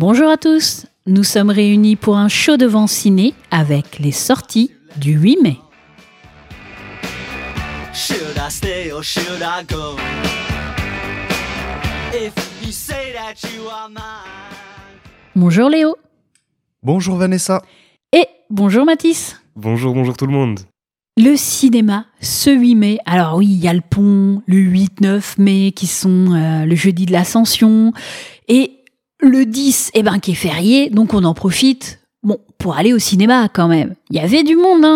Bonjour à tous, nous sommes réunis pour un show devant ciné avec les sorties du 8 mai. Should I stay or should I go? If you say that you are mine. Bonjour Léo. Bonjour Vanessa. Et bonjour Mathis. Bonjour tout le monde. Le cinéma, ce 8 mai. Alors oui, il y a le pont, le 8-9 mai qui sont le jeudi de l'Ascension. Et le 10, qui est férié, donc on en profite pour aller au cinéma quand même. Il y avait du monde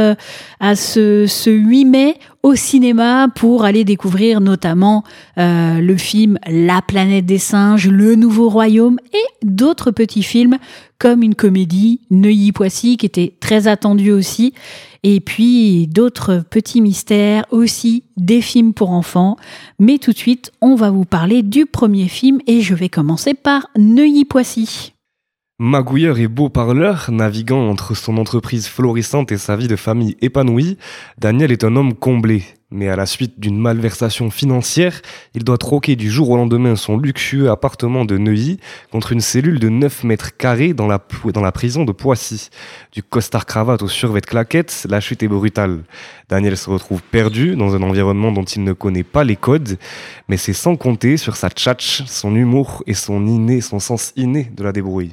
à ce 8 mai au cinéma pour aller découvrir notamment le film La planète des singes, Le Nouveau Royaume et d'autres petits films comme une comédie, Neuilly-Poissy, qui était très attendue aussi. Et puis d'autres petits mystères aussi, des films pour enfants. Mais tout de suite, on va vous parler du premier film et je vais commencer par Neuilly-Poissy. Magouilleur et beau parleur, naviguant entre son entreprise florissante et sa vie de famille épanouie, Daniel est un homme comblé. Mais à la suite d'une malversation financière, il doit troquer du jour au lendemain son luxueux appartement de Neuilly contre une cellule de 9 mètres carrés dans la prison de Poissy. Du costard-cravate au survêt de claquettes, la chute est brutale. Daniel se retrouve perdu dans un environnement dont il ne connaît pas les codes, mais c'est sans compter sur sa tchatch, son humour et son sens inné de la débrouille.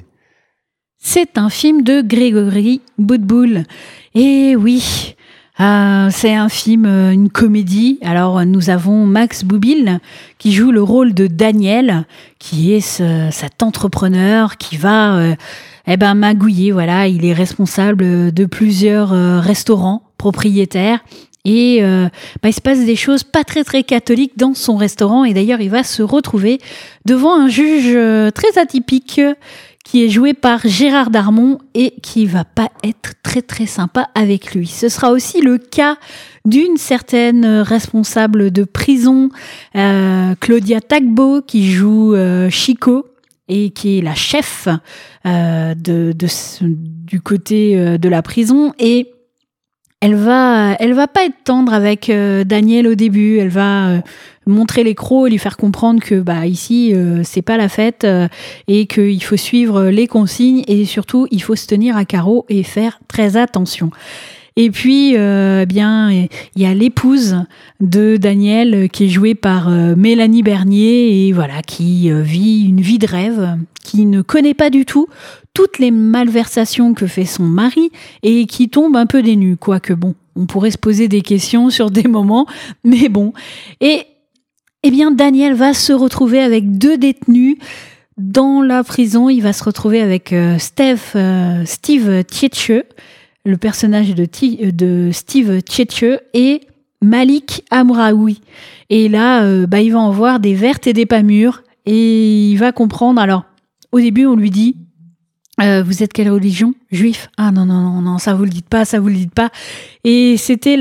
C'est un film de Grégory Boutboul. Et oui, c'est un film, une comédie. Alors nous avons Max Boublil qui joue le rôle de Daniel, qui est cet entrepreneur qui va magouiller. Voilà, il est responsable de plusieurs restaurants propriétaires. Et il se passe des choses pas très très catholiques dans son restaurant. Et d'ailleurs, il va se retrouver devant un juge très atypique qui est joué par Gérard Darmon et qui va pas être très très sympa avec lui. Ce sera aussi le cas d'une certaine responsable de prison, Claudia Tagbo, qui joue Chico et qui est la chef du côté de la prison. Et elle va pas être tendre avec Daniel au début. Elle va montrer les crocs et lui faire comprendre que ici c'est pas la fête et qu'il faut suivre les consignes et surtout il faut se tenir à carreau et faire très attention. Et puis il y a l'épouse de Daniel qui est jouée par Mélanie Bernier et voilà qui vit une vie de rêve, qui ne connaît pas du tout toutes les malversations que fait son mari et qui tombe un peu des nues, quoique on pourrait se poser des questions sur des moments, mais bon. Et Daniel va se retrouver avec 2 détenus dans la prison. Il va se retrouver avec Steve Tietche, le personnage de Steve Tietche, et Malik Amraoui. Et là, il va en voir des vertes et des pas mûres, et il va comprendre. Alors, au début, on lui dit vous êtes quelle religion? Juif? Ah non, ça vous le dites pas. Et c'était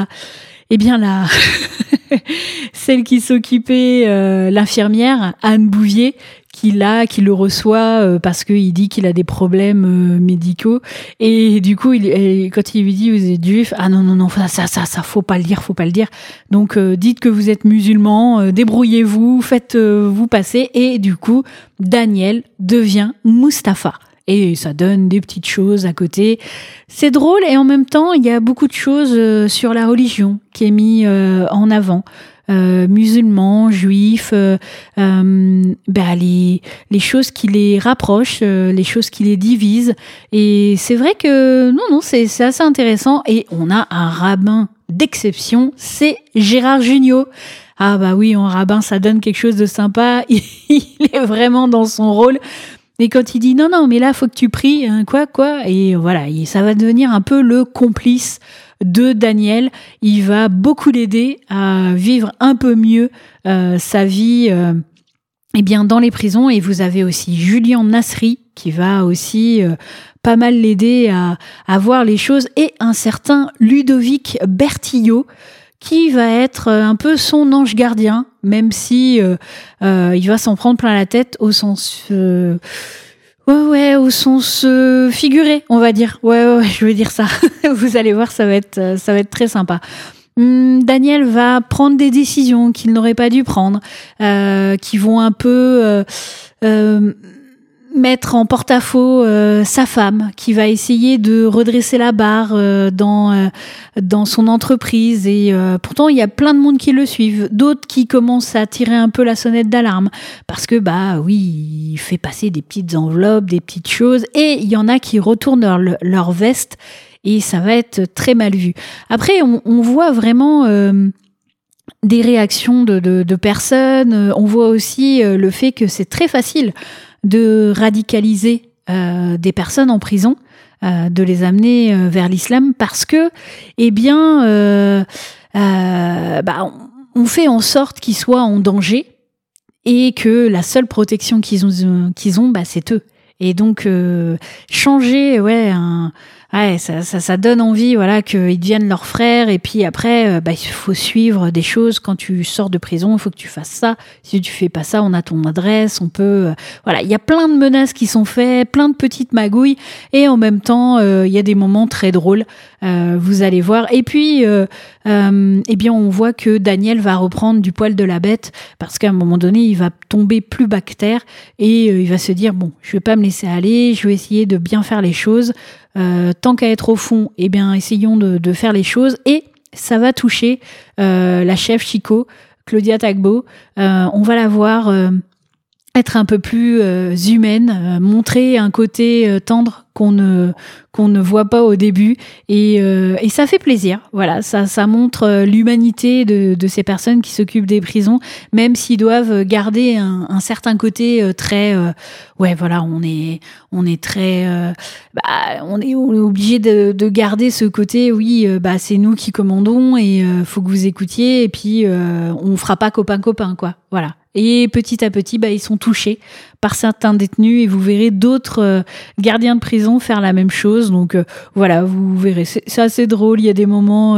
celle qui s'occupait, l'infirmière, Anne Bouvier, qui le reçoit parce qu'il dit qu'il a des problèmes médicaux. Et du coup, quand il lui dit vous êtes juif, ah non, ça faut pas le dire. Donc dites que vous êtes musulman, débrouillez-vous, faites-vous passer. Et du coup, Daniel devient Mustapha. Et ça donne des petites choses à côté. C'est drôle et en même temps, il y a beaucoup de choses sur la religion qui est mis en avant. Musulmans, juifs, les choses qui les rapprochent, les choses qui les divisent. Et c'est vrai que c'est assez intéressant. Et on a un rabbin d'exception, c'est Gérard Jugnot. Ah oui, en rabbin, ça donne quelque chose de sympa. Il est vraiment dans son rôle. Et quand il dit non, mais là, faut que tu pries, hein, quoi, et voilà, ça va devenir un peu le complice de Daniel. Il va beaucoup l'aider à vivre un peu mieux sa vie dans les prisons. Et vous avez aussi Julian Nasri qui va aussi pas mal l'aider à voir les choses, et un certain Ludovic Bertillot qui va être un peu son ange gardien, même si il va s'en prendre plein la tête au sens au sens figuré, on va dire. Ouais, je veux dire ça. Vous allez voir, ça va être très sympa. Daniel va prendre des décisions qu'il n'aurait pas dû prendre, qui vont un peu mettre en porte-à-faux sa femme, qui va essayer de redresser la barre dans son entreprise. Et pourtant, il y a plein de monde qui le suivent. D'autres qui commencent à tirer un peu la sonnette d'alarme. Parce que, oui, il fait passer des petites enveloppes, des petites choses. Et il y en a qui retournent leur veste. Et ça va être très mal vu. Après, on voit vraiment des réactions de personnes. On voit aussi le fait que c'est très facile de radicaliser des personnes en prison, de les amener vers l'islam parce que, on fait en sorte qu'ils soient en danger et que la seule protection qu'ils ont, c'est eux. Et donc changer, ça donne envie, qu'ils deviennent leurs frères. Et puis après, il faut suivre des choses. Quand tu sors de prison, il faut que tu fasses ça. Si tu fais pas ça, on a ton adresse. On peut, il y a plein de menaces qui sont faites, plein de petites magouilles. Et en même temps, il y a des moments très drôles. Vous allez voir. Et puis, on voit que Daniel va reprendre du poil de la bête parce qu'à un moment donné, il va tomber plus bas que terre et il va se dire je vais pas me laisser aller. Je vais essayer de bien faire les choses. Tant qu'à être au fond, essayons de faire les choses. Et ça va toucher la chef Chico, Claudia Tagbo. On va la voir être un peu plus humaine, montrer un côté tendre qu'on ne voit pas au début. Et ça fait plaisir. Voilà, ça montre l'humanité de ces personnes qui s'occupent des prisons, même s'ils doivent garder un certain côté très... on est très... on est obligé de garder ce côté, c'est nous qui commandons et faut que vous écoutiez et puis on fera pas copain-copain, quoi. Voilà. Et petit à petit, ils sont touchés par certains détenus et vous verrez d'autres gardiens de prison faire la même chose. Donc vous verrez, c'est assez drôle. Il y a des moments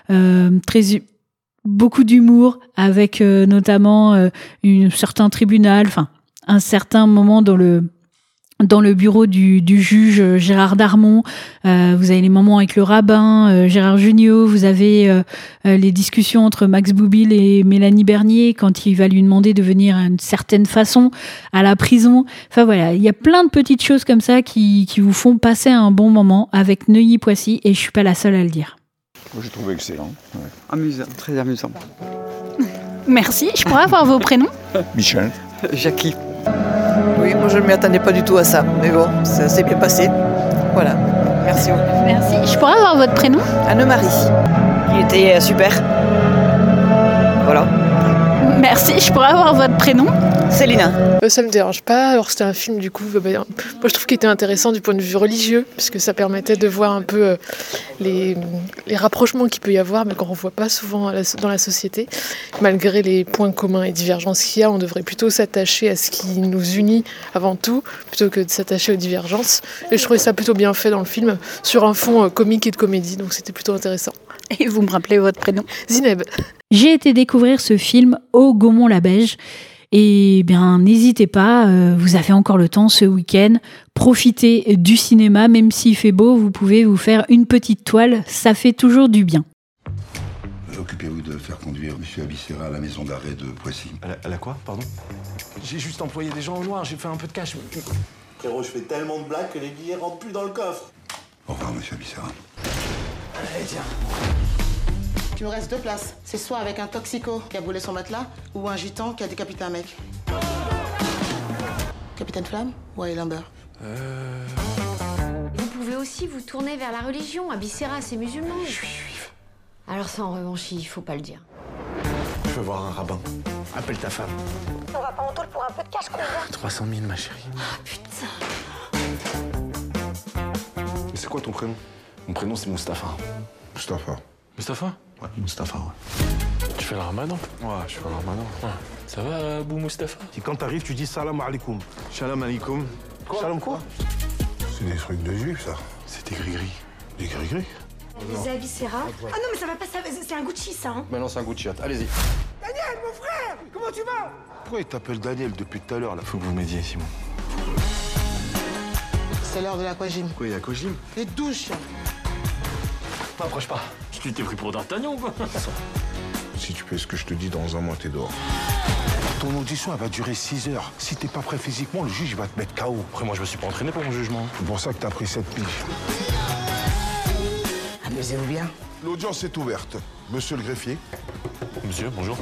beaucoup d'humour avec notamment un certain tribunal, un certain moment dans le bureau du juge Gérard Darmon. Vous avez les moments avec le rabbin Gérard Jugnot. Vous avez les discussions entre Max Boublil et Mélanie Bernier quand il va lui demander de venir à une certaine façon à la prison. Il y a plein de petites choses comme ça qui vous font passer un bon moment avec Neuilly-Poissy et je suis pas la seule à le dire. Moi, j'ai trouvé excellent. Ouais. Amusant, très amusant. Merci. Je pourrais avoir vos prénoms ? Michel. Jackie. Oui, moi je ne m'y attendais pas du tout à ça, mais bon, ça s'est bien passé. Voilà, merci. Merci. Je pourrais avoir votre prénom ? Anne-Marie. Il était super. Voilà. Merci. Je pourrais avoir votre prénom ? Célina. Ça me dérange pas. Alors c'était un film du coup, moi je trouve qu'il était intéressant du point de vue religieux, puisque ça permettait de voir un peu les rapprochements qu'il peut y avoir, mais qu'on ne revoit pas souvent dans la société. Malgré les points communs et divergences qu'il y a, on devrait plutôt s'attacher à ce qui nous unit avant tout, plutôt que de s'attacher aux divergences. Et je trouvais ça plutôt bien fait dans le film, sur un fond comique et de comédie, donc c'était plutôt intéressant. Et vous me rappelez votre prénom ? Zineb. J'ai été découvrir ce film au Gaumont-la-Beige. Et n'hésitez pas, vous avez encore le temps ce week-end, profitez du cinéma, même s'il fait beau, vous pouvez vous faire une petite toile, ça fait toujours du bien. Occupez-vous de faire conduire M. Abissera à la maison d'arrêt de Poissy. À la quoi, pardon ? J'ai juste employé des gens au noir, j'ai fait un peu de cash. Frérot, je fais tellement de blagues que les billets rentrent plus dans le coffre. Au revoir, M. Abissera. Allez, tiens. Il me reste 2 places. C'est soit avec un toxico qui a brûlé son matelas ou un gitan qui a décapité un mec. Capitaine Flamme ou Highlander ? Vous pouvez aussi vous tourner vers la religion. Abissera, c'est musulman. Je suis juif. Alors ça, en revanche, il faut pas le dire. Je veux voir un rabbin. Appelle ta femme. On va pas en taule pour un peu de cash, quoi. 300 000, ma chérie. Ah, putain. Mais c'est quoi ton prénom ? Mon prénom, c'est Mustapha. Mustapha. Mustapha ? Ouais, Mustapha, ouais. Tu fais le ramadan ? Ouais, je fais le ramadan. Ouais. Ça va, Abou Mustapha ? Et quand t'arrives, tu dis salam alaikum. Shalom alaikum. Salam quoi ? C'est des trucs de juifs, ça. C'est des gris-gris. Des gris-gris. Les Abissera. Ah non, mais ça va pas, c'est un Gucci, ça, hein. Bah non, c'est un Gucci. Allez-y. Daniel, mon frère, comment tu vas ? Pourquoi il t'appelle Daniel depuis tout à l'heure, là ? Faut que vous m'aidiez, Simon. C'est l'heure de l'aquagym. Quoi, il y a Kojim ? Les douches. M'approche pas. Tu t'es pris pour D'Artagnan ou quoi ? Si tu fais ce que je te dis, dans un mois, t'es dehors. Ton audition, elle va durer 6 heures. Si t'es pas prêt physiquement, le juge va te mettre KO. Après, moi, je me suis pas entraîné pour mon jugement. C'est pour ça que t'as pris cette piche. Amusez-vous bien. L'audience est ouverte. Monsieur le greffier. Monsieur, bonjour.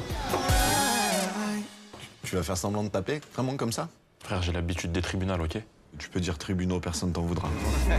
Tu vas faire semblant de taper, vraiment comme ça? Frère, j'ai l'habitude des tribunaux, ok? Tu peux dire tribunaux, personne t'en voudra.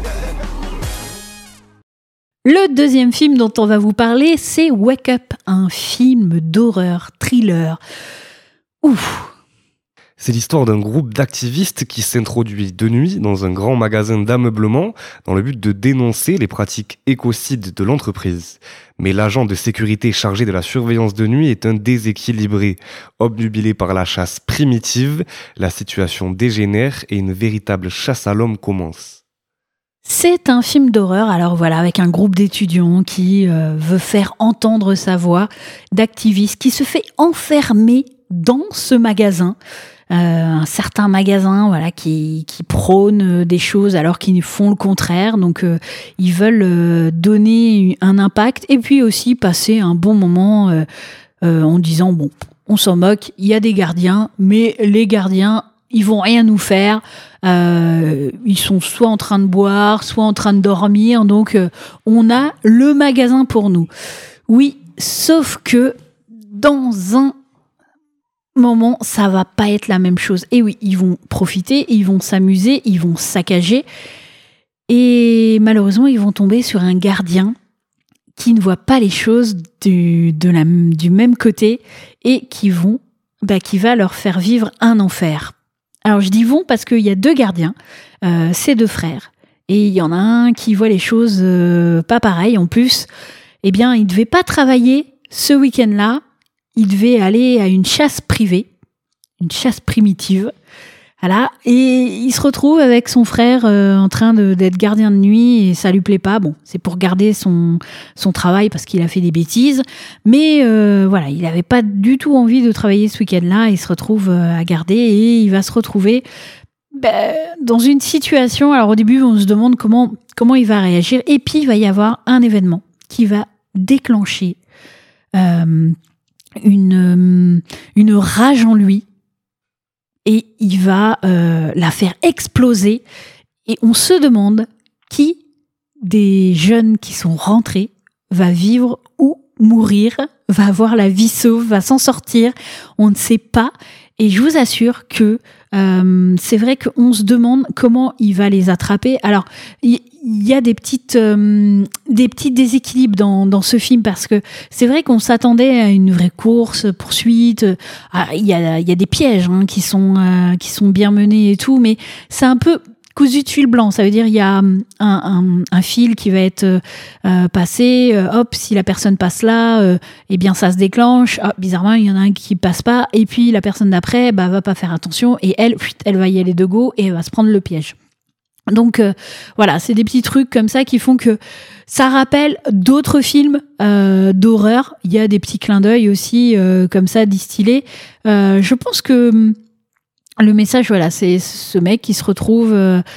Le deuxième film dont on va vous parler, c'est Wake Up, un film d'horreur, thriller. Ouf! C'est l'histoire d'un groupe d'activistes qui s'introduit de nuit dans un grand magasin d'ameublement dans le but de dénoncer les pratiques écocides de l'entreprise. Mais l'agent de sécurité chargé de la surveillance de nuit est un déséquilibré. Obnubilé par la chasse primitive, la situation dégénère et une véritable chasse à l'homme commence. C'est un film d'horreur, alors voilà, avec un groupe d'étudiants qui veut faire entendre sa voix, d'activistes qui se fait enfermer dans ce magasin. Un certain magasin, voilà, qui prône des choses alors qu'ils font le contraire. Donc, ils veulent donner un impact et puis aussi passer un bon moment en disant bon, on s'en moque, il y a des gardiens, mais les gardiens, ils vont rien nous faire. Ils sont soit en train de boire, soit en train de dormir. Donc, on a le magasin pour nous. Oui, sauf que dans un moment, ça va pas être la même chose. Et oui, ils vont profiter, ils vont s'amuser, ils vont saccager. Et malheureusement, ils vont tomber sur un gardien qui ne voit pas les choses du même côté et qui va leur faire vivre un enfer. Alors, je dis vont parce qu'il y a 2 gardiens, c'est 2 frères. Et il y en a un qui voit les choses pas pareilles. En plus, eh bien, il devait pas travailler ce week-end-là. Il devait aller à une chasse privée, une chasse primitive. Voilà. Et il se retrouve avec son frère en train d'être gardien de nuit et ça lui plaît pas. Bon, c'est pour garder son travail parce qu'il a fait des bêtises. Mais voilà, il avait pas du tout envie de travailler ce week-end-là. Il se retrouve à garder et il va se retrouver dans une situation. Alors au début, on se demande comment il va réagir. Et puis, il va y avoir un événement qui va déclencher une rage en lui et il va la faire exploser et on se demande qui des jeunes qui sont rentrés va vivre ou mourir, va avoir la vie sauve, va s'en sortir, on ne sait pas. Et je vous assure que c'est vrai qu'on se demande comment il va les attraper. Alors, il y a des petits déséquilibres dans ce film parce que c'est vrai qu'on s'attendait à une vraie course, poursuite. Il y a des pièges qui sont bien menés et tout, mais c'est un peu cousu de fil blanc. Ça veut dire il y a un fil qui va être passé. Hop, si la personne passe là, eh bien ça se déclenche. Bizarrement, il y en a un qui passe pas. Et puis la personne d'après, va pas faire attention et elle va y aller de go et elle va se prendre le piège. Donc voilà, c'est des petits trucs comme ça qui font que ça rappelle d'autres films d'horreur. Il y a des petits clins d'œil aussi comme ça distillés. Je pense que le message, voilà, c'est ce mec qui se retrouve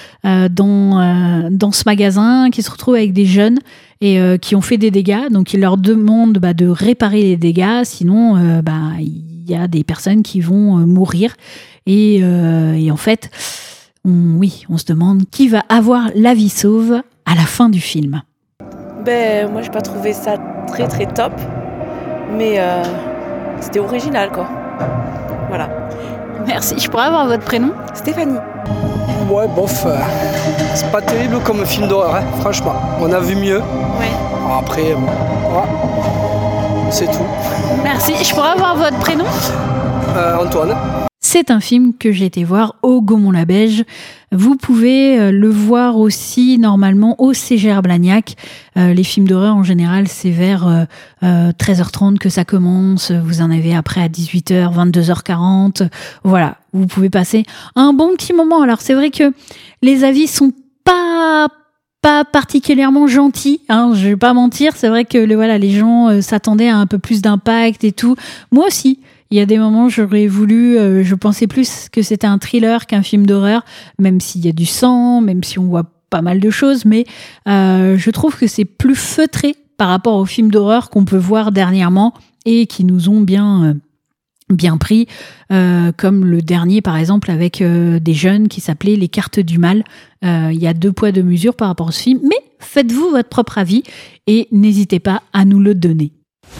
dans ce magasin, qui se retrouve avec des jeunes et qui ont fait des dégâts. Donc, il leur demande de réparer les dégâts, sinon, il y a des personnes qui vont mourir. Et en fait, on se demande qui va avoir la vie sauve à la fin du film. Moi, j'ai pas trouvé ça très très top, mais c'était original, quoi. Voilà. Merci. Je pourrais avoir votre prénom ? Stéphanie. Ouais, bof. C'est pas terrible comme film d'horreur, franchement. On a vu mieux. Ouais. Après, voilà. C'est tout. Merci. Je pourrais avoir votre prénom ? Antoine. C'est un film que j'ai été voir au Gaumont-la-Beige. Vous pouvez le voir aussi normalement au CGR Blagnac. Les films d'horreur en général, c'est vers 13h30 que ça commence. Vous en avez après à 18h, 22h40. Voilà, vous pouvez passer un bon petit moment. Alors c'est vrai que les avis sont pas particulièrement gentils, je vais pas mentir. C'est vrai que les gens s'attendaient à un peu plus d'impact et tout. Moi aussi. Il y a des moments, j'aurais voulu, je pensais plus que c'était un thriller qu'un film d'horreur, même s'il y a du sang, même si on voit pas mal de choses, mais je trouve que c'est plus feutré par rapport aux films d'horreur qu'on peut voir dernièrement et qui nous ont bien bien pris, comme le dernier par exemple avec des jeunes qui s'appelait Les Cartes du Mal. Il y a 2 poids 2 mesures par rapport à ce film, mais faites-vous votre propre avis et n'hésitez pas à nous le donner.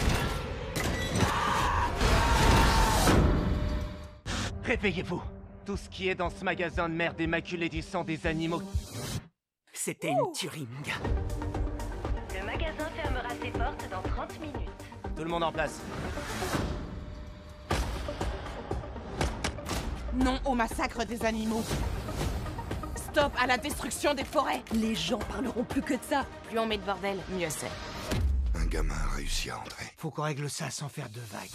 Réveillez-vous. Tout ce qui est dans ce magasin de merde émaculé du sang des animaux. C'était une tuerie, mon gars. Le magasin fermera ses portes dans 30 minutes. Tout le monde en place. Non au massacre des animaux. Stop à la destruction des forêts. Les gens parleront plus que de ça. Plus on met de bordel, mieux c'est. Un gamin a réussi à entrer. Faut qu'on règle ça sans faire de vagues.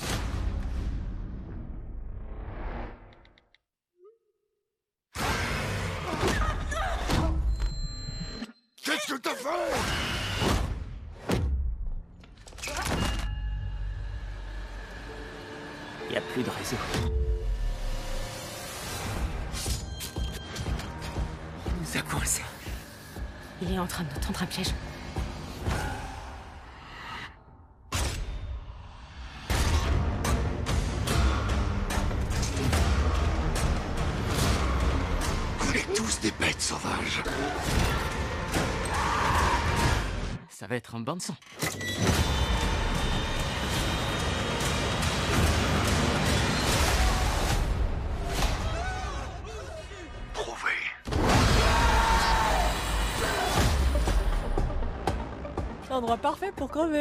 Qu'est-ce que t'as fait? Y a plus de réseau. Il nous a coincés. Il est en train de nous tendre un piège. On est tous des bêtes sauvages. Ça va être un bain de sang. L'endroit parfait pour crever.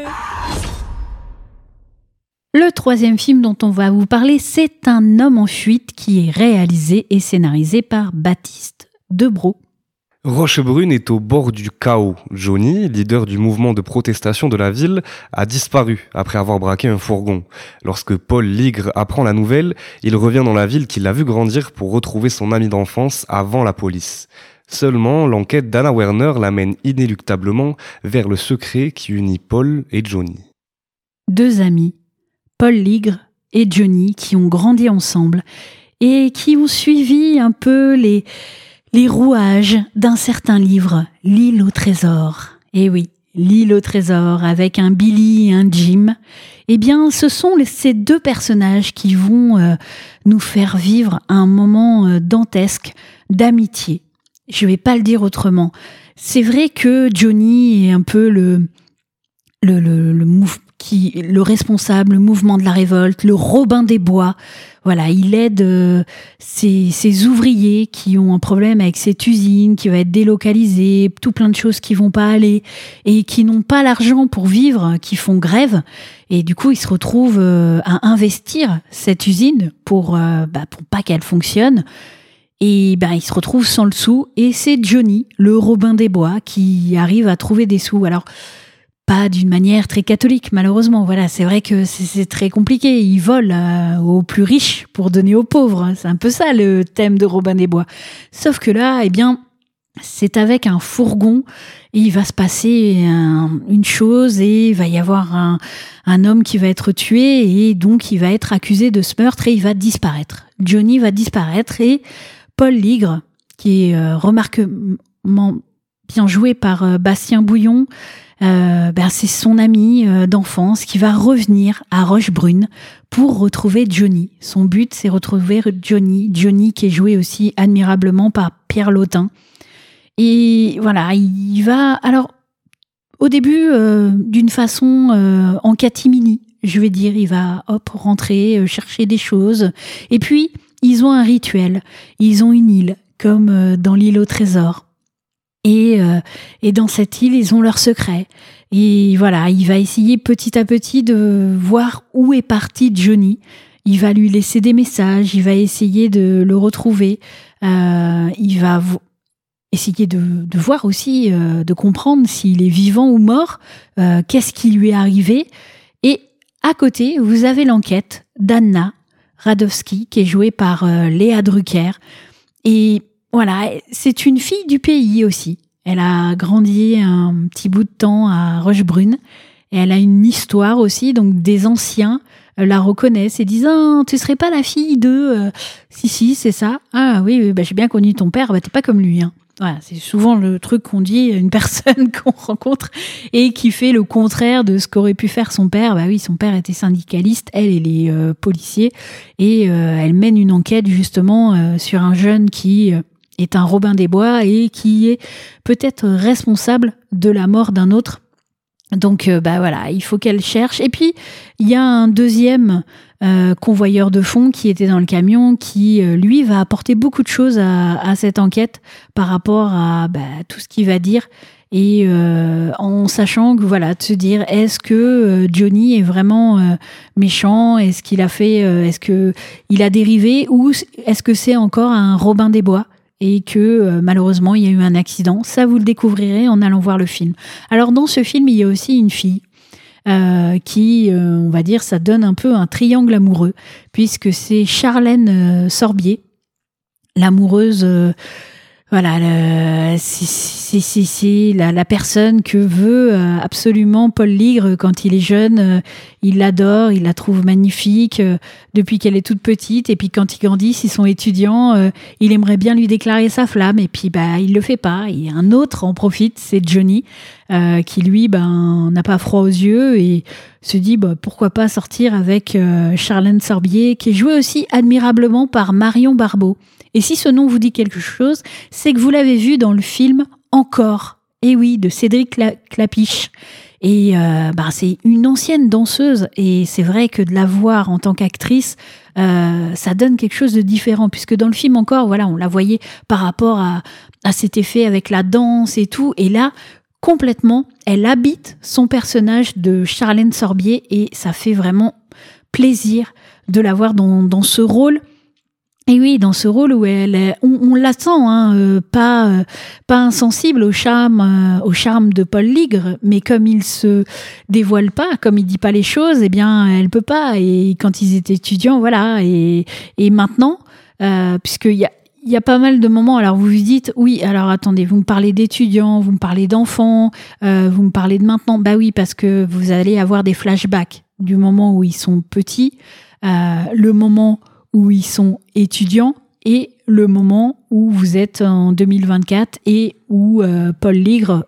Le 3e film dont on va vous parler, c'est Un homme en fuite qui est réalisé et scénarisé par Baptiste Debroux. Rochebrune est au bord du chaos. Johnny, leader du mouvement de protestation de la ville, a disparu après avoir braqué un fourgon. Lorsque Paul Ligre apprend la nouvelle, il revient dans la ville qu'il a vu grandir pour retrouver son ami d'enfance avant la police. Seulement, l'enquête d'Anna Werner l'amène inéluctablement vers le secret qui unit Paul et Johnny. 2 amis, Paul Ligre et Johnny, qui ont grandi ensemble et qui ont suivi un peu les rouages d'un certain livre, L'île au trésor. Et oui, L'île au trésor, avec un Billy et un Jim. Eh bien, ce sont ces 2 personnages qui vont nous faire vivre un moment dantesque d'amitié. Je vais pas le dire autrement. C'est vrai que Johnny est un peu le responsable, le mouvement de la révolte, le Robin des Bois. Voilà, il aide ces ouvriers qui ont un problème avec cette usine qui va être délocalisée, tout plein de choses qui vont pas aller et qui n'ont pas l'argent pour vivre, qui font grève. Et du coup, il se retrouve à investir cette usine pour pas qu'elle fonctionne. Et il se retrouve sans le sou. Et c'est Johnny, le Robin des Bois, qui arrive à trouver des sous. Alors, pas d'une manière très catholique, malheureusement. Voilà, c'est vrai que c'est très compliqué. Ils volent aux plus riches pour donner aux pauvres. C'est un peu ça le thème de Robin des Bois. Sauf que là, c'est avec un fourgon et il va se passer une chose et il va y avoir un homme qui va être tué et donc il va être accusé de ce meurtre et il va disparaître. Johnny va disparaître et Paul Ligre, qui est remarquablement bien joué par Bastien Bouillon, c'est son ami d'enfance qui va revenir à Rochebrune pour retrouver Johnny. Son but, c'est retrouver Johnny qui est joué aussi admirablement par Pierre Lautin. Et voilà, il va, alors, au début, d'une façon en catimini, je vais dire, il va rentrer, chercher des choses. Et puis, ils ont un rituel, ils ont une île, comme dans l'île au trésor. Et dans cette île, ils ont leur secret. Et voilà, il va essayer petit à petit de voir où est parti Johnny. Il va lui laisser des messages, il va essayer de le retrouver. Il va essayer de voir aussi, de comprendre s'il est vivant ou mort, qu'est-ce qui lui est arrivé. Et à côté, vous avez l'enquête d'Anna Radowski, qui est jouée par Léa Drucker. Et voilà, c'est une fille du pays aussi. Elle a grandi un petit bout de temps à Rochebrune. Et elle a une histoire aussi, donc des anciens la reconnaissent et disent « tu serais pas la fille de... Si, c'est ça. Ah oui, j'ai bien connu ton père, t'es pas comme lui. » Voilà, c'est souvent le truc qu'on dit à une personne qu'on rencontre et qui fait le contraire de ce qu'aurait pu faire son père. Bah oui, son père était syndicaliste, elle est policier, et elle mène une enquête justement sur un jeune qui est un Robin des Bois et qui est peut-être responsable de la mort d'un autre. Donc voilà, il faut qu'elle cherche. Et puis il y a un deuxième convoyeur de fonds qui était dans le camion, qui lui va apporter beaucoup de choses à cette enquête par rapport à tout ce qu'il va dire, et en sachant que voilà, de se dire, est-ce que Johnny est vraiment méchant, est-ce qu'il a fait, est-ce que il a dérivé, ou est-ce que c'est encore un Robin des Bois et que malheureusement il y a eu un accident. Ça, vous le découvrirez en allant voir le film. Alors dans ce film, il y a aussi une fille qui, on va dire, ça donne un peu un triangle amoureux, puisque c'est Charlène Sorbier, l'amoureuse, voilà, c'est la personne que veut absolument Paul Ligre quand il est jeune. Il l'adore, il la trouve magnifique depuis qu'elle est toute petite, et puis quand ils grandissent, ils sont étudiants, il aimerait bien lui déclarer sa flamme, et puis il le fait pas. Et un autre en profite, c'est Johnny, qui lui n'a pas froid aux yeux et se dit pourquoi pas sortir avec Charlène Sorbier, qui est jouée aussi admirablement par Marion Barbeau. Et si ce nom vous dit quelque chose, c'est que vous l'avez vu dans le film Encore, et oui, de Cédric Clapiche. Et c'est une ancienne danseuse, et c'est vrai que de la voir en tant qu'actrice, ça donne quelque chose de différent, puisque dans le film Encore, voilà, on la voyait par rapport à cet effet avec la danse et tout, et là, complètement, elle habite son personnage de Charlène Sorbier, et ça fait vraiment plaisir de la voir dans ce rôle. Et oui, dans ce rôle où on la sent, pas insensible au charme de Paul Ligre, mais comme il se dévoile pas, comme il dit pas les choses, eh bien, elle peut pas. Et quand ils étaient étudiants, voilà. Et maintenant, puisqu'il y a pas mal de moments, alors vous vous dites, oui, alors attendez, vous me parlez d'étudiants, vous me parlez d'enfants, vous me parlez de maintenant. Bah oui, parce que vous allez avoir des flashbacks du moment où ils sont petits, le moment où ils sont étudiants et le moment où vous êtes en 2024 et où Paul Ligre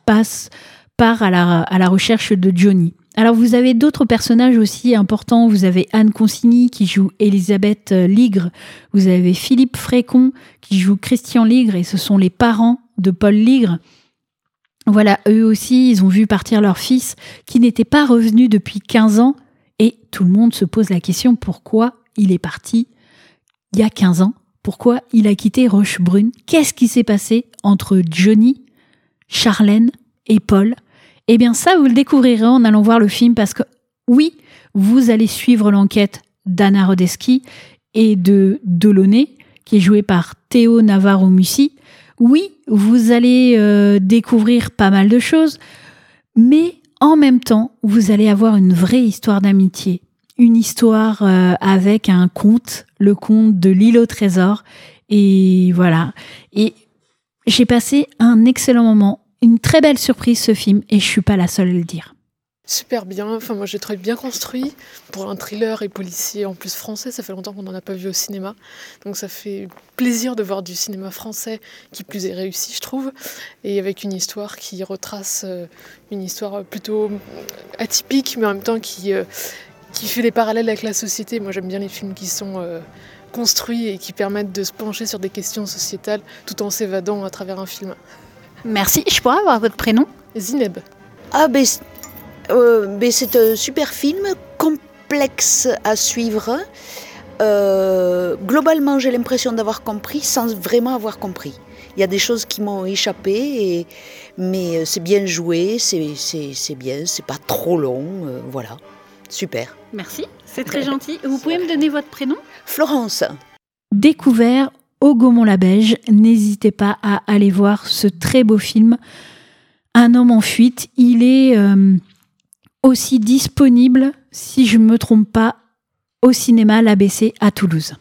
part à la recherche de Johnny. Alors vous avez d'autres personnages aussi importants. Vous avez Anne Consigny qui joue Elisabeth Ligre. Vous avez Philippe Frécon qui joue Christian Ligre, et ce sont les parents de Paul Ligre. Voilà, eux aussi, ils ont vu partir leur fils qui n'était pas revenu depuis 15 ans, et tout le monde se pose la question, pourquoi il est parti il y a 15 ans? Pourquoi il a quitté Rochebrune? Qu'est-ce qui s'est passé entre Johnny, Charlène et Paul? Eh bien ça, vous le découvrirez en allant voir le film, parce que oui, vous allez suivre l'enquête d'Anna Rodesky et de Delaunay, qui est joué par Théo Navarro-Mussi. Oui, vous allez découvrir pas mal de choses, mais en même temps, vous allez avoir une vraie histoire d'amitié. Une histoire avec un conte, le conte de l'île au trésor. Et voilà. Et j'ai passé un excellent moment, une très belle surprise, ce film, et je suis pas la seule à le dire. Super bien, enfin moi j'ai trouvé bien construit pour un thriller et policier en plus français. Ça fait longtemps qu'on n'en a pas vu au cinéma, donc ça fait plaisir de voir du cinéma français qui plus est réussi, je trouve, et avec une histoire qui retrace une histoire plutôt atypique, mais en même temps qui fait des parallèles avec la société. Moi j'aime bien les films qui sont construits et qui permettent de se pencher sur des questions sociétales tout en s'évadant à travers un film. Merci, je pourrais avoir votre prénom? Zineb. Ah c'est un super film, complexe à suivre. Globalement, j'ai l'impression d'avoir compris sans vraiment avoir compris. Il y a des choses qui m'ont échappé, mais c'est bien joué, c'est bien, c'est pas trop long, voilà. Super. Merci, c'est très gentil. Vous pouvez me donner votre prénom? Florence. Découvert au Gaumont-la-Beige, n'hésitez pas à aller voir ce très beau film, Un homme en fuite. Il est aussi disponible, si je ne me trompe pas, au cinéma l'ABC à Toulouse.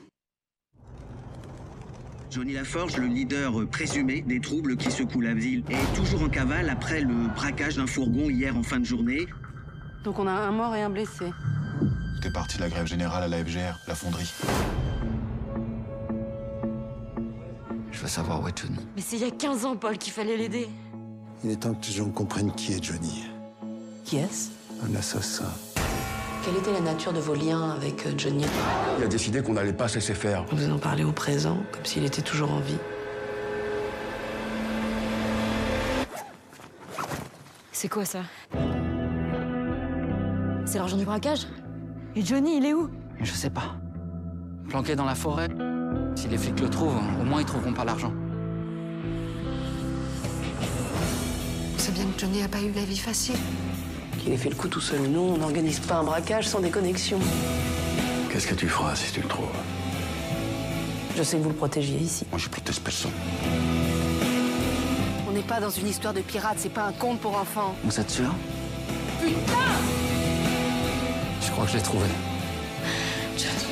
Johnny Laforge, le leader présumé des troubles qui secouent la ville, est toujours en cavale après le braquage d'un fourgon hier en fin de journée. Donc on a un mort et un blessé. T'es parti de la grève générale à la FGR, la fonderie. Je veux savoir où est Johnny. Mais c'est il y a 15 ans, Paul, qu'il fallait l'aider. Il est temps que les gens comprennent qui est Johnny. Qui est-ce? Un assassin. Quelle était la nature de vos liens avec Johnny? Il a décidé qu'on n'allait pas se laisser faire. Vous en parlez au présent, comme s'il était toujours en vie. C'est quoi ça? C'est l'argent du braquage? Et Johnny, il est où? Je sais pas. Planqué dans la forêt. Si les flics le trouvent, au moins ils trouveront pas l'argent. C'est bien que Johnny a pas eu la vie facile. Qu'il ait fait le coup tout seul. Nous, on n'organise pas un braquage sans déconnexion. Qu'est-ce que tu feras si tu le trouves? Je sais que vous le protégiez ici. Moi, je protège personne. On n'est pas dans une histoire de pirate, c'est pas un conte pour enfants. Vous êtes sûr? Putain! Je crois que je l'ai trouvé. Johnny.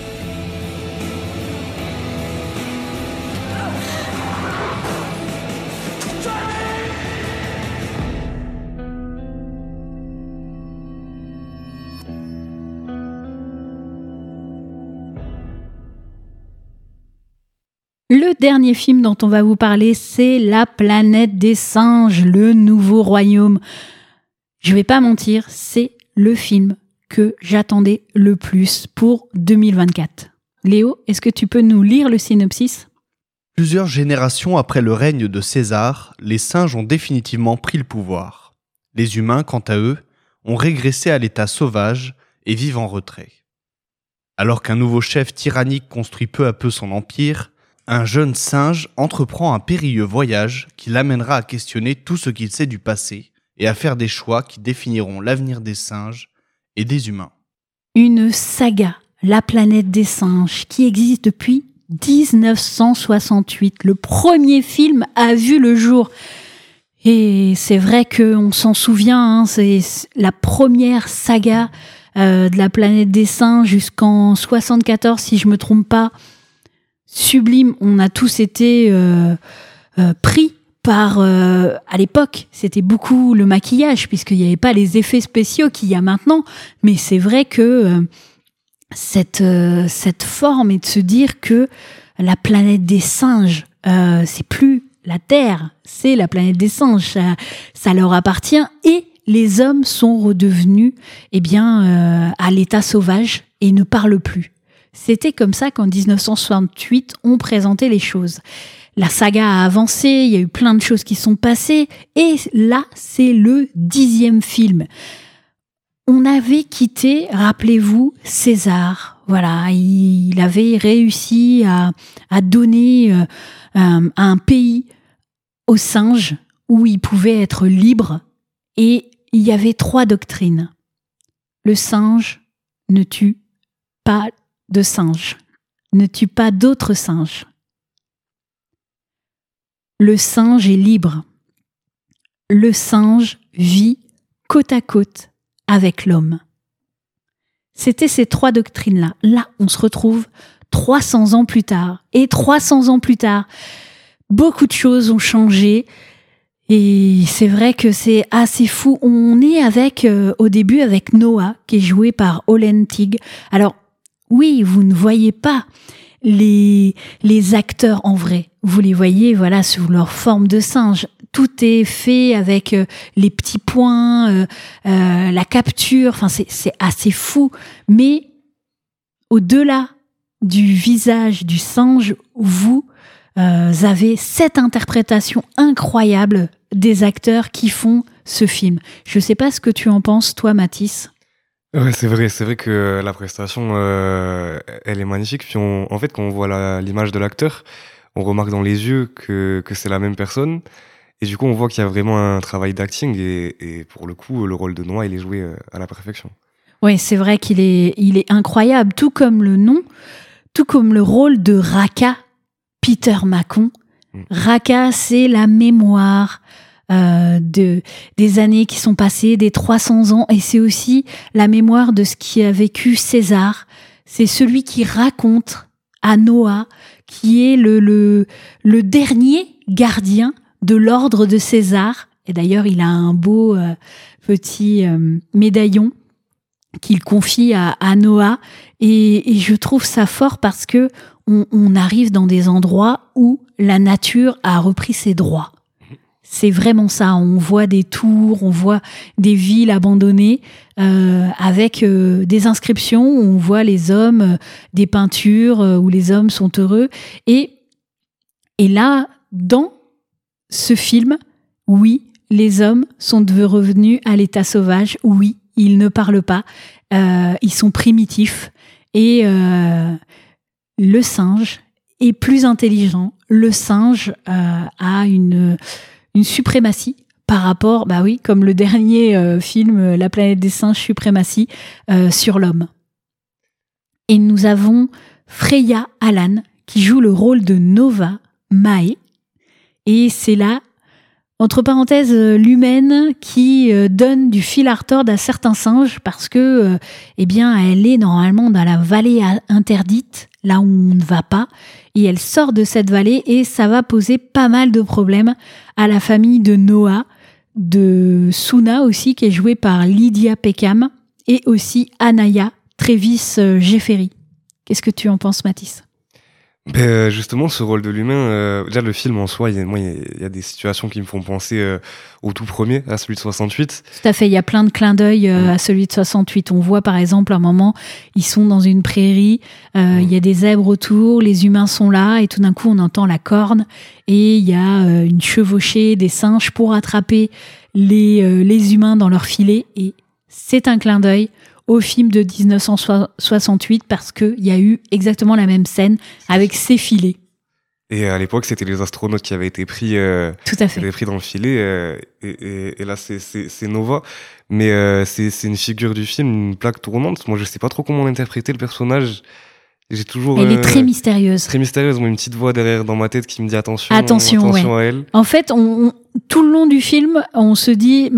Le dernier film dont on va vous parler, c'est La planète des singes, le nouveau royaume. Je vais pas mentir, c'est le film que j'attendais le plus pour 2024. Léo, est-ce que tu peux nous lire le synopsis ? Plusieurs générations après le règne de César, les singes ont définitivement pris le pouvoir. Les humains, quant à eux, ont régressé à l'état sauvage et vivent en retrait. Alors qu'un nouveau chef tyrannique construit peu à peu son empire, un jeune singe entreprend un périlleux voyage qui l'amènera à questionner tout ce qu'il sait du passé et à faire des choix qui définiront l'avenir des singes et des humains. Une saga, La planète des singes, qui existe depuis 1968. Le premier film a vu le jour. Et c'est vrai qu'on s'en souvient, c'est la première saga de La planète des singes jusqu'en 74, si je me trompe pas. Sublime, on a tous été pris par, à l'époque, c'était beaucoup le maquillage, puisqu'il n'y avait pas les effets spéciaux qu'il y a maintenant, mais c'est vrai que cette forme, et de se dire que la planète des singes, c'est plus la Terre, c'est la planète des singes, ça leur appartient, et les hommes sont redevenus à l'état sauvage et ne parlent plus. C'était comme ça qu'en 1968, on présentait les choses. La saga a avancé, il y a eu plein de choses qui sont passées, et là, c'est le 10e film. On avait quitté, rappelez-vous, César. Voilà, il avait réussi à donner un pays aux singes où ils pouvaient être libres, et il y avait 3 doctrines. Le singe ne tue pas de singes, ne tue pas d'autres singes. Le singe est libre. Le singe vit côte à côte avec l'homme. C'était ces 3 doctrines-là. Là, on se retrouve 300 ans plus tard. Et 300 ans plus tard, beaucoup de choses ont changé. Et c'est vrai que c'est assez fou. On est au début avec Noah, qui est joué par Olen Tig. Alors, oui, vous ne voyez pas les acteurs en vrai. Vous les voyez, voilà, sous leur forme de singe. Tout est fait avec les petits points, la capture. Enfin, c'est assez fou. Mais au-delà du visage du singe, vous avez cette interprétation incroyable des acteurs qui font ce film. Je ne sais pas ce que tu en penses, toi, Mathis. Ouais, c'est vrai que la prestation, elle est magnifique. Puis en fait, quand on voit l'image de l'acteur, on remarque dans les yeux que c'est la même personne. Et du coup, on voit qu'il y a vraiment un travail d'acting. Et pour le coup, le rôle de Noah, il est joué à la perfection. Oui, c'est vrai qu'il est incroyable. Tout comme le nom, tout comme le rôle de Raka, Peter Macon. Raka, c'est la mémoire des années qui sont passées, des 300 ans, et c'est aussi la mémoire de ce qui a vécu César. C'est celui qui raconte à Noah, qui est le dernier gardien de l'ordre de César. Et d'ailleurs, il a un beau petit médaillon qu'il confie à Noah. Et je trouve ça fort parce que on arrive dans des endroits où la nature a repris ses droits. C'est vraiment ça. On voit des tours, on voit des villes abandonnées avec des inscriptions où on voit les hommes, des peintures où les hommes sont heureux. Et là, dans ce film, oui, les hommes sont revenus à l'état sauvage. Oui, ils ne parlent pas. Ils sont primitifs. Et le singe est plus intelligent. Le singe a une suprématie par rapport, bah oui, comme le dernier film La planète des singes, suprématie sur l'homme. Et nous avons Freya Allan qui joue le rôle de Nova Mae. Et c'est là, entre parenthèses, l'humaine qui donne du fil à retordre à certains singes parce que, eh bien, elle est normalement dans la vallée interdite, là où on ne va pas, et elle sort de cette vallée et ça va poser pas mal de problèmes à la famille de Noah, de Suna aussi, qui est jouée par Lydia Peckham, et aussi Anaya Travis Jeffery. Qu'est-ce que tu en penses, Mathis ? Justement, ce rôle de l'humain, déjà le film en soi, il y a des situations qui me font penser au tout premier, à celui de 68. Tout à fait, il y a plein de clins d'œil à celui de 68. On voit par exemple à un moment, ils sont dans une prairie, il y a des zèbres autour, les humains sont là et tout d'un coup on entend la corne et il y a une chevauchée des singes pour attraper les humains dans leur filet et c'est un clin d'œil au film de 1968 parce qu'il y a eu exactement la même scène avec ces filets. Et à l'époque, c'était les astronautes qui avaient été pris, Tout à fait. Pris dans le filet. Et là, c'est Nova. Mais c'est une figure du film, une plaque tournante. Moi, je sais pas trop comment interpréter le personnage. J'ai toujours. Elle est très mystérieuse. Très mystérieuse. Moi, une petite voix derrière dans ma tête qui me dit attention ouais. à elle. En fait, tout le long du film, on se dit.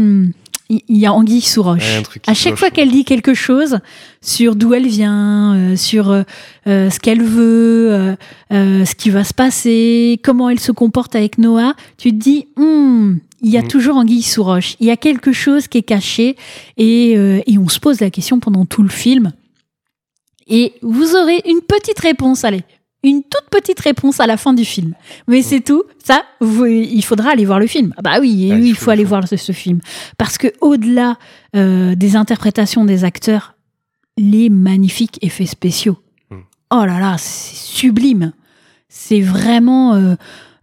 Il y a anguille sous roche. À chaque fois qu'elle dit quelque chose sur d'où elle vient, sur ce qu'elle veut, ce qui va se passer, comment elle se comporte avec Noah, tu te dis, il y a toujours anguille sous roche. Il y a quelque chose qui est caché et on se pose la question pendant tout le film. Et vous aurez une petite réponse, allez. Une toute petite réponse à la fin du film. Mais c'est tout. Ça, il faudra aller voir le film. Ah bah oui, il faut aller voir ce film. Parce que au-delà des interprétations des acteurs, les magnifiques effets spéciaux. Oh là là, c'est sublime. C'est vraiment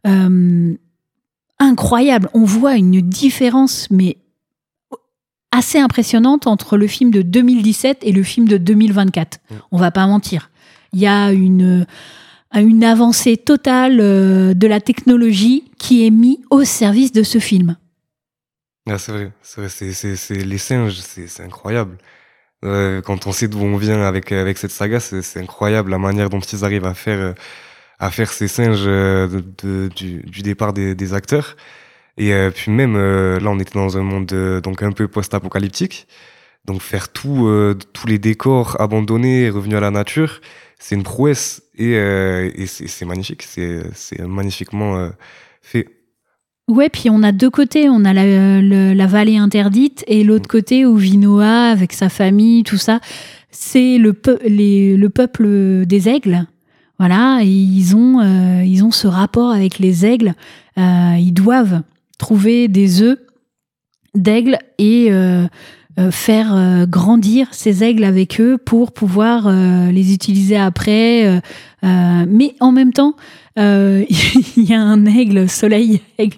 incroyable. On voit une différence, mais assez impressionnante entre le film de 2017 et le film de 2024. On va pas mentir. Il y a une avancée totale de la technologie qui est mise au service de ce film. Ah, c'est vrai, c'est les singes, c'est incroyable. Quand on sait d'où on vient avec cette saga, c'est incroyable la manière dont ils arrivent à faire ces singes du départ des acteurs. Et puis même là, on était dans un monde donc un peu post-apocalyptique. Donc faire tous les décors abandonnés et revenus à la nature, c'est une prouesse et c'est magnifique, c'est magnifiquement fait. Ouais, puis on a deux côtés, on a la vallée interdite et l'autre côté où vit Noah avec sa famille, tout ça. C'est le peuple des aigles, voilà. Et ils ont ce rapport avec les aigles. Ils doivent trouver des œufs d'aigle et faire grandir ces aigles avec eux pour pouvoir les utiliser après. Mais en même temps, il y a un aigle, soleil aigle.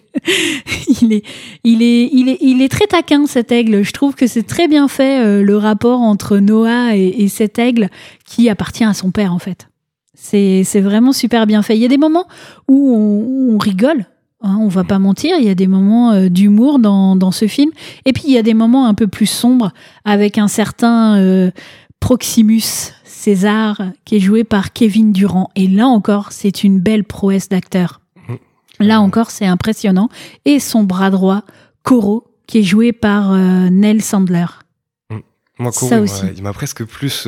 il est très taquin, cet aigle. Je trouve que c'est très bien fait le rapport entre Noah et cet aigle qui appartient à son père en fait. C'est vraiment super bien fait. Il y a des moments où on rigole. Hein, on va pas mentir, il y a des moments d'humour dans ce film. Et puis, il y a des moments un peu plus sombres avec un certain Proximus César qui est joué par Kevin Durand. Et là encore, c'est une belle prouesse d'acteur. Là encore, c'est impressionnant. Et son bras droit, Koro, qui est joué par Nell Sandler. Moi, Koro, il m'a presque plus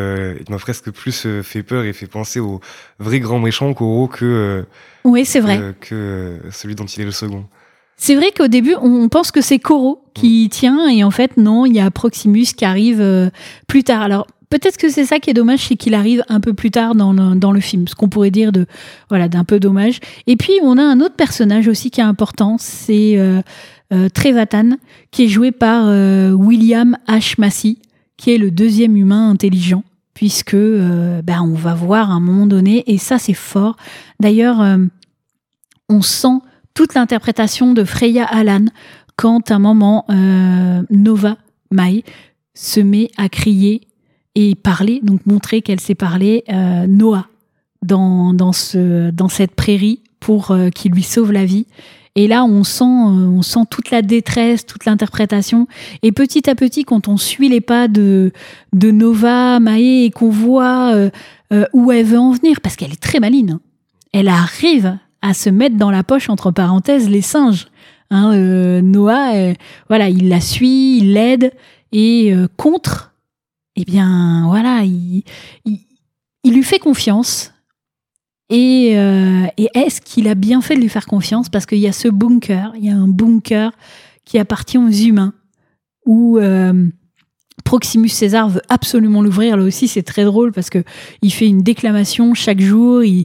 fait peur et fait penser au vrai grand méchant Koro que... Oui, c'est vrai. Que celui dont il est le second. C'est vrai qu'au début, on pense que c'est Koro qui tient, et en fait, non, il y a Proximus qui arrive plus tard. Alors, peut-être que c'est ça qui est dommage, c'est qu'il arrive un peu plus tard dans le film, ce qu'on pourrait dire d'un peu dommage. Et puis, on a un autre personnage aussi qui est important, c'est Trevathan, qui est joué par William H. Macy, qui est le deuxième humain intelligent, puisque on va voir à un moment donné, et ça, c'est fort. D'ailleurs, on sent toute l'interprétation de Freya Allan quand à un moment Nova Mae se met à crier et parler, donc montrer qu'elle sait parler Noah dans cette prairie pour qu'il lui sauve la vie. Et là, on sent toute la détresse, toute l'interprétation. Et petit à petit, quand on suit les pas de Nova Mae et qu'on voit où elle veut en venir, parce qu'elle est très maligne, elle arrive à se mettre dans la poche, entre parenthèses, les singes. Noah, il la suit, il l'aide, et contre, eh bien, voilà, il lui fait confiance. Et est-ce qu'il a bien fait de lui faire confiance? Parce qu'il y a ce bunker, il y a un bunker qui appartient aux humains, où Proximus César veut absolument l'ouvrir. Là aussi, c'est très drôle, parce que il fait une déclamation chaque jour, il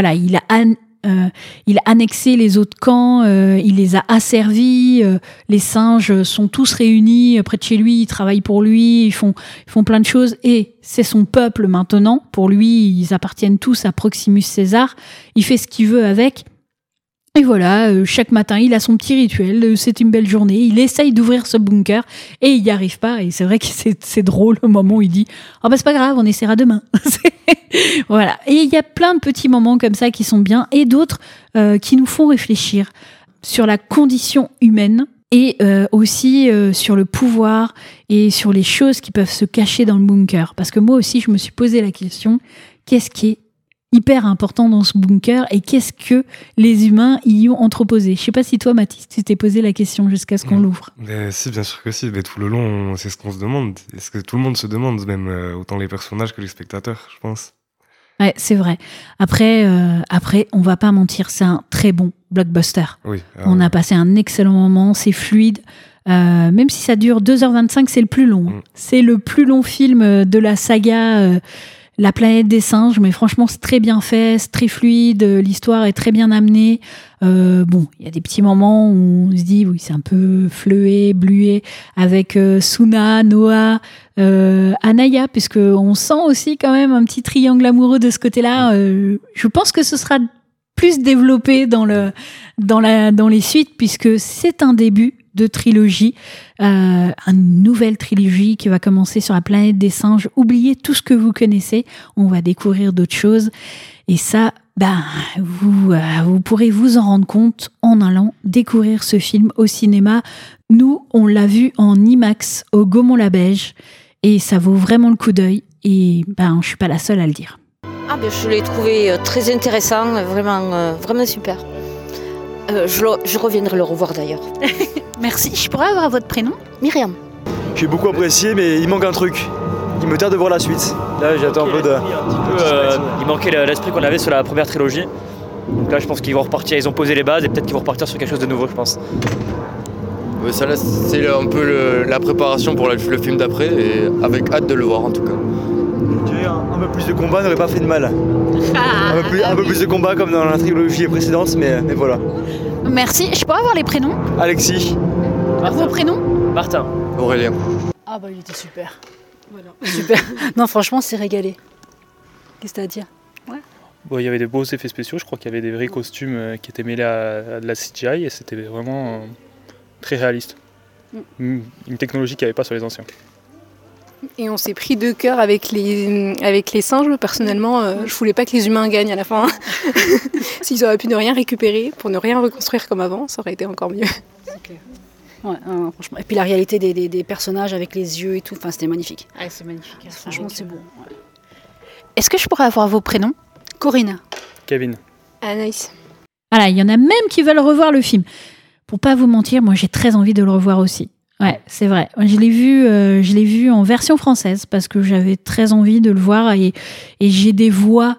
a annexé les autres camps, il les a asservis, les singes sont tous réunis près de chez lui, ils travaillent pour lui, ils font plein de choses, et c'est son peuple maintenant. Pour lui, ils appartiennent tous à Proximus César, il fait ce qu'il veut avec. Et voilà, chaque matin, il a son petit rituel, c'est une belle journée, il essaye d'ouvrir ce bunker, et il n'y arrive pas, et c'est vrai que c'est drôle le moment où il dit « Oh bah c'est pas grave, on essaiera demain ». Voilà, et il y a plein de petits moments comme ça qui sont bien, et d'autres qui nous font réfléchir sur la condition humaine, et aussi sur le pouvoir, et sur les choses qui peuvent se cacher dans le bunker. Parce que moi aussi, je me suis posé la question, qu'est-ce qui est hyper important dans ce bunker, et qu'est-ce que les humains y ont entreposé? Je sais pas si toi, Mathis, tu t'es posé la question jusqu'à ce qu'on l'ouvre. Si, bien sûr que si. Mais tout le long, c'est ce qu'on se demande. Est-ce que tout le monde se demande, même autant les personnages que les spectateurs, je pense. Ouais, c'est vrai. Après, on va pas mentir, c'est un très bon blockbuster. Oui. On a passé un excellent moment, c'est fluide. Même si ça dure 2h25, c'est le plus long. C'est le plus long film de la saga La planète des singes, mais franchement, c'est très bien fait, c'est très fluide, l'histoire est très bien amenée. Il y a des petits moments où on se dit, oui, c'est un peu fleué, blué, avec Suna, Noah, Anaya, puisque on sent aussi quand même un petit triangle amoureux de ce côté-là. Je pense que ce sera plus développé dans les suites, puisque c'est un début de trilogie, une nouvelle trilogie qui va commencer sur la planète des singes. Oubliez tout ce que vous connaissez, on va découvrir d'autres choses, et ça, vous pourrez vous en rendre compte en allant découvrir ce film au cinéma. Nous, on l'a vu en IMAX au Gaumont-la-Beige, et ça vaut vraiment le coup d'œil, et je suis pas la seule à le dire. Je l'ai trouvé très intéressant, vraiment super. Je reviendrai le revoir d'ailleurs. Merci. Je pourrais avoir votre prénom? Myriam. J'ai beaucoup apprécié, mais il manque un truc. Il me tarde de voir la suite. Là, j'attends un peu de... il manquait l'esprit qu'on avait sur la première trilogie. Donc là, je pense qu'ils vont repartir, ils ont posé les bases, et peut-être qu'ils vont repartir sur quelque chose de nouveau, je pense. Ça, là, c'est un peu la préparation pour le film d'après, et avec hâte de le voir en tout cas. Je dirais un peu plus de combat n'aurait pas fait de mal. Un peu plus de combat comme dans la trilogie précédente, mais voilà. Merci. Je peux avoir les prénoms? Alexis. Vos prénoms? Martin. Aurélien. Il était super. Voilà. Super. Non, franchement, c'est régalé. Qu'est-ce que t'as à dire? Il y avait des beaux effets spéciaux, je crois qu'il y avait des vrais costumes qui étaient mêlés à de la CGI, et c'était vraiment très réaliste. Une technologie qu'il n'y avait pas sur les anciens. Et on s'est pris de cœur avec les singes. Personnellement, je voulais pas que les humains gagnent à la fin. S'ils auraient pu ne rien récupérer pour ne rien reconstruire comme avant, ça aurait été encore mieux. Okay. Ouais, franchement. Et puis la réalité des personnages avec les yeux et tout, c'était magnifique. C'est magnifique. Franchement, c'est beau. Ouais. Est-ce que je pourrais avoir vos prénoms? Corinne. Kevin. Anaïs. Voilà, il y en a même qui veulent revoir le film. Pour pas vous mentir, moi j'ai très envie de le revoir aussi. Ouais, c'est vrai. Je l'ai vu en version française parce que j'avais très envie de le voir, et j'ai des voix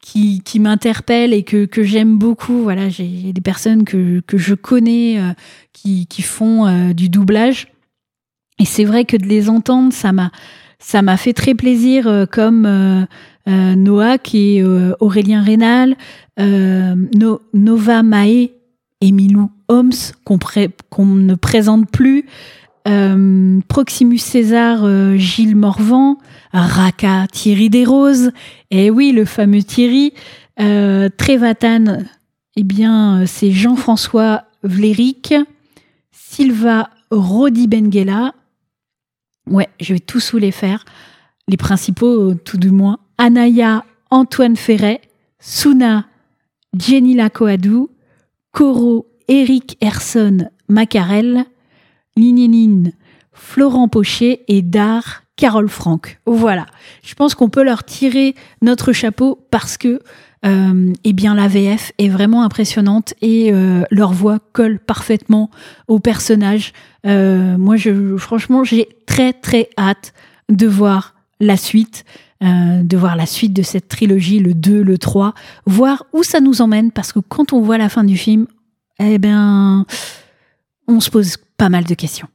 qui m'interpellent et que j'aime beaucoup. Voilà, j'ai des personnes que je connais qui font du doublage. Et c'est vrai que de les entendre, ça m'a fait très plaisir, comme Noah et Aurélien Rénal, Nova Mae et Milou Holmes, qu'on ne présente plus, Proximus César, Gilles Morvan, Raka, Thierry Desroses, et oui, le fameux Thierry, Trévatan, eh bien, c'est Jean-François Vlerick, Silva Rodi Benguela, ouais, je vais tous vous les faire, les principaux tout du moins, Anaya Antoine Ferret, Suna Jenny Lacoadou, Coro Eric Herson Macarel, Linéline Florent Pochet et Dar Carole Franck. Voilà, je pense qu'on peut leur tirer notre chapeau parce que eh bien, la VF est vraiment impressionnante et leur voix colle parfaitement au personnage. Moi, franchement, j'ai très très hâte de voir la suite. De cette trilogie, le 2, le 3, voir où ça nous emmène, parce que quand on voit la fin du film, eh ben, on se pose pas mal de questions.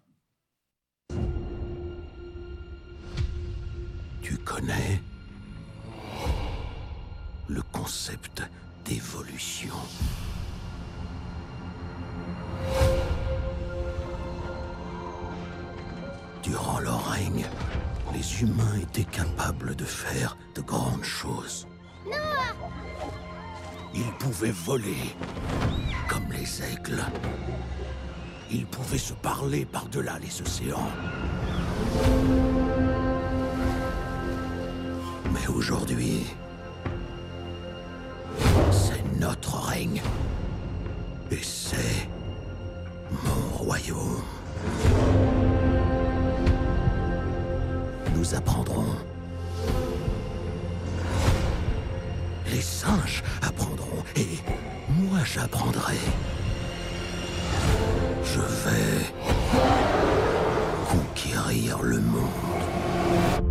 Tu connais le concept d'évolution. Durant leur règne, les humains étaient capables de faire de grandes choses. Ils pouvaient voler comme les aigles. Ils pouvaient se parler par-delà les océans. Mais aujourd'hui, c'est notre règne. Et c'est mon royaume. Nous apprendrons. Les singes apprendront et moi j'apprendrai. Je vais conquérir le monde.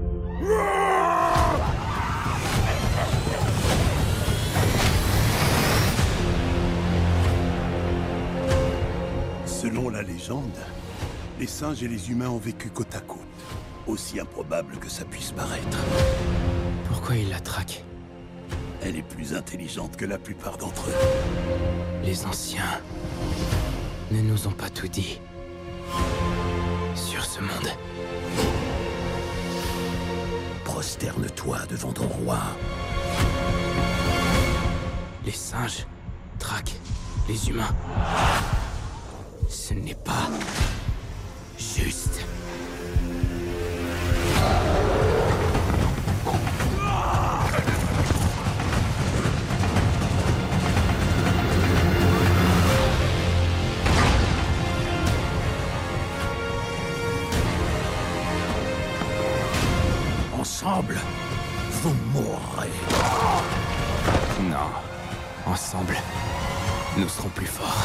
Selon la légende, les singes et les humains ont vécu côte à côte. Aussi improbable que ça puisse paraître. Pourquoi il la traque? Elle est plus intelligente que la plupart d'entre eux. Les anciens ne nous ont pas tout dit sur ce monde. Prosterne-toi devant ton roi. Les singes traquent les humains. Ce n'est pas juste. Ensemble, vous mourrez. Non. Ensemble, nous serons plus forts.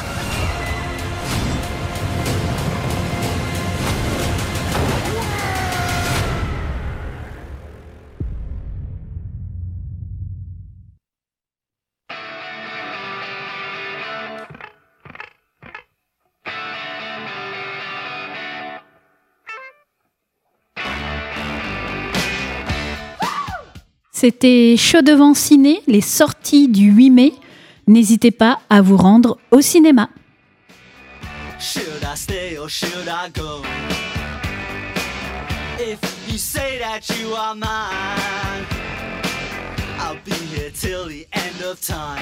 C'était Chaud devant ciné, les sorties du 8 mai. N'hésitez pas à vous rendre au cinéma. Should I stay or should I go? If you say that you are mine, I'll be here till the end of time.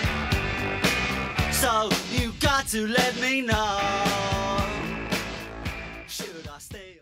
So you got to let me know.